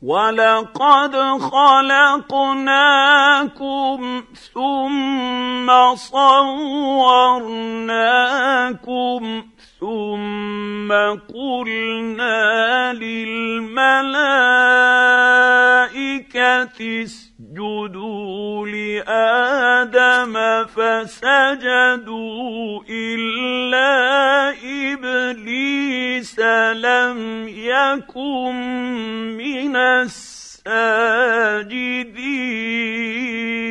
وَلَقَدْ خَلَقْنَاكُمْ ثُمَّ صَوَّرْنَاكُمْ ثُمَّ قُلْنَا لِلْمَلَائِكَةِ اسْجُدُوا لِآدَمَ فَسَجَدُوا إِلَّا إِبْلِيسَ لَمْ يَكُن مِّنَ السَّاجِدِينَ